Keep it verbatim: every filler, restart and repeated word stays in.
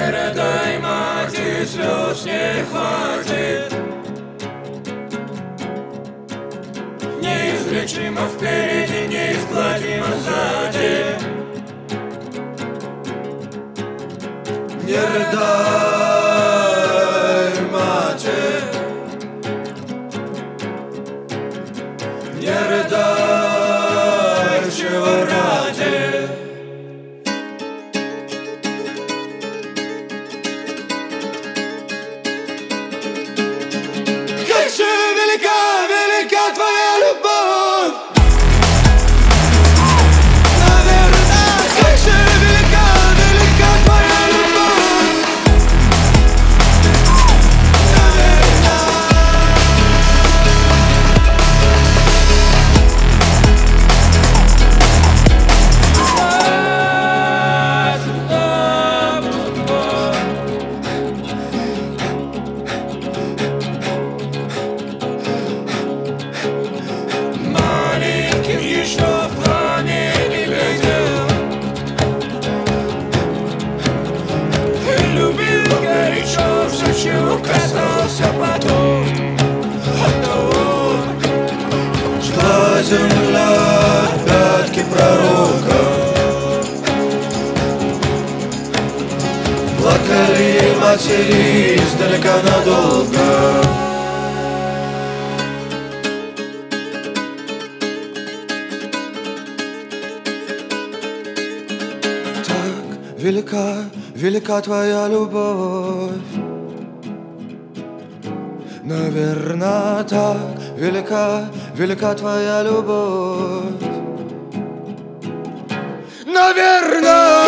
рыдай, мать, и слез не хватит. Неизлечимо впереди, неизгладимо сзади. Не рыдай, мать, не рыдай, чего ради. Как же велика, велика твоя любовь. Наверное, как же велика, велика твоя любовь. Маленьким еще в плане не глядел, и любил горячо все, чего касался потом. Шла земля пятки пророка, плакали матери издалека надолго. Велика, велика твоя любовь. Наверно, так велика, велика твоя любовь. Наверно.